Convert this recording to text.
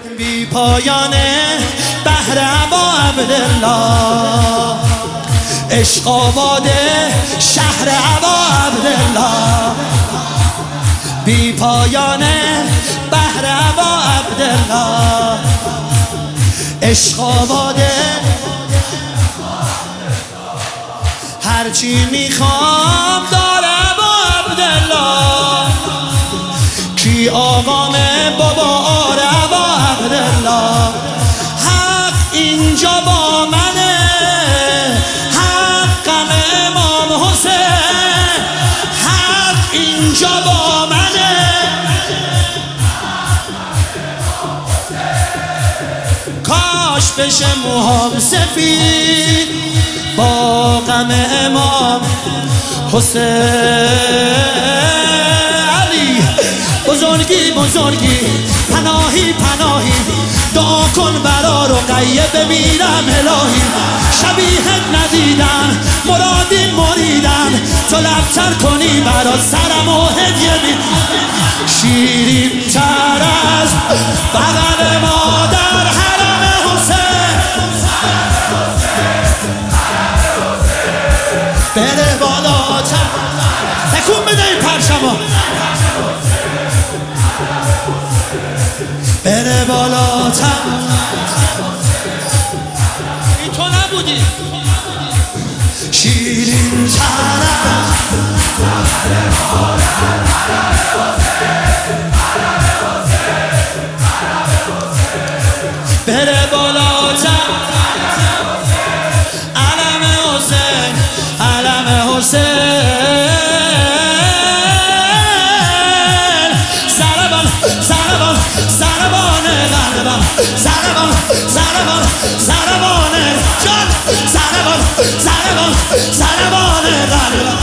بی پایانه بهر ابا عبدالله، عشق آباده شهر ابا عبدالله، بی پایانه بهر ابا عبدالله، عشق آباده. هرچی میخوام داره ابا عبدالله، کی آقامه بابا آره ابا عبدالله. حق اینجا با منه، حقم امام حسین، حق اینجا با منه. کاش بشه موهام سفید با غم امام حسین. بزرگی بزرگی پناهی پناهی، دعا کن برا رقیه بمیرم الهی. شبیهت ندیدم مرادی مریدم، تو لبتر کنی برا سرم و هدیه بی. شیرین تر از بغل مادر حرم حسین، بره بالاتر. تکون بده این پرچمو، بره بالاتر. این تو نبودی. شیرین ترم بره بالاتر. علم حسین علم حسین، زربان زربان زربان قلبم، زربان زربان زربان جان، زربان زربان زربان قلبم.